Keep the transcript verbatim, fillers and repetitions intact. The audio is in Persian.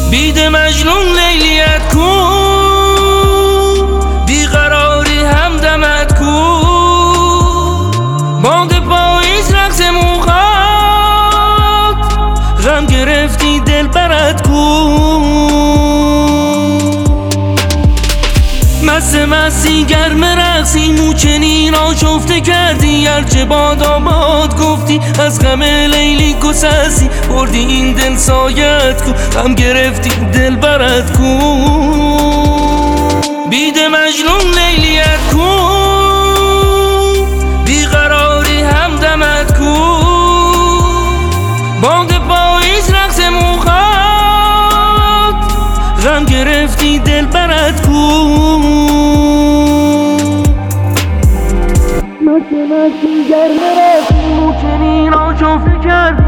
بید مجنون لیلیت کو، بیقراری همدمت کو، باد پاییز رقص موهات، غم گرفتی دل برات کو. مست مستی گرم رقصی، موچنین آشفته کردی، هرچه باد آباد گفتی، از غم لیلی گسستی، بردی این دل سایت کو، غم گرفتی دل برات کو. بید مجنون لیلیت کو، بیقراری همدمت کو، باد پاییز رقص موهات، غم گرفتی دل برات کو. مست مستی گرم رقصی، موچنین آشفته کردی،